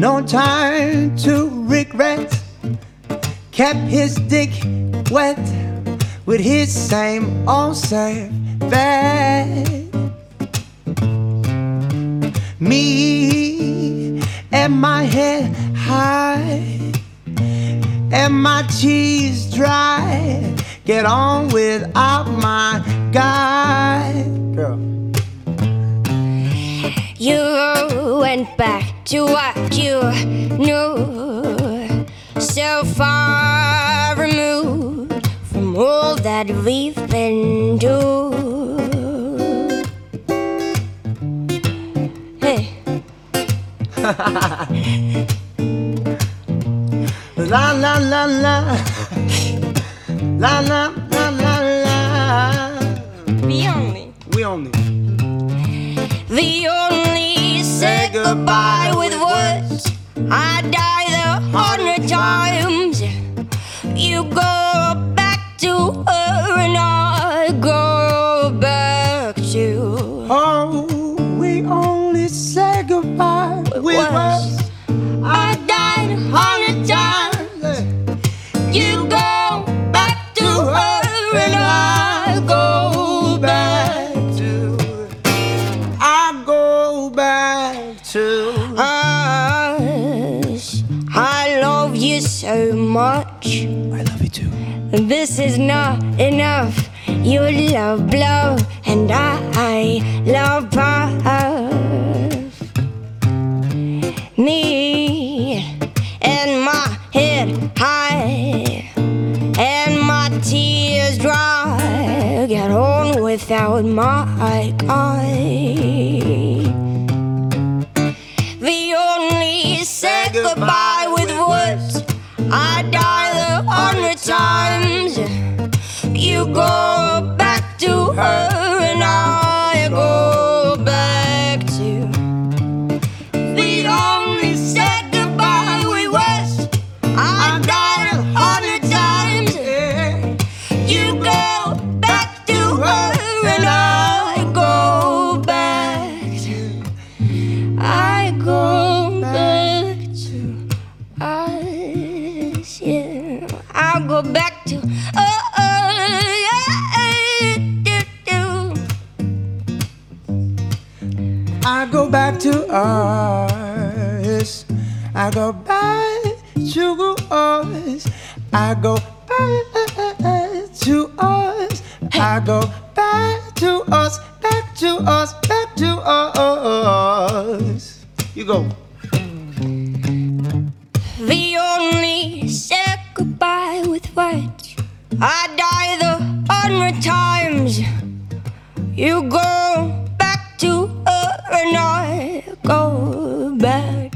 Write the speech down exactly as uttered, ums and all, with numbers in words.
no time to regret. Kept his dick wet with his same old same bed. Me and my head high and my tears dry, get on without my guy. Girl, you went back to what you knew, so far removed from all that we've been through. Hey. La la la la, la la la la la. We only, we only, we only say goodbye with words. I died a hundred times. You go back to her and I go back to. Oh, we only say goodbye with words. I died a hundred times. You go back to her and I go back to. I go back to us. I love you so much. I love you too. This is not enough. You love blow and I love puff. Me and my head high and my tears dry, get on without my guy. We only say goodbye with words. I died a hundred times. You go back to her and I go back to. We only say goodbye with words. I died a hundred times. You go back to her and I go back to. I go back to us, yeah. I'll go back to. Oh, oh, yeah, do, do. I go back to us. I go back to us. I go back to us. I go back to us. Back to us. Back to us. You go. We only say goodbye with words. I died a hundred times. You go back to her and I go back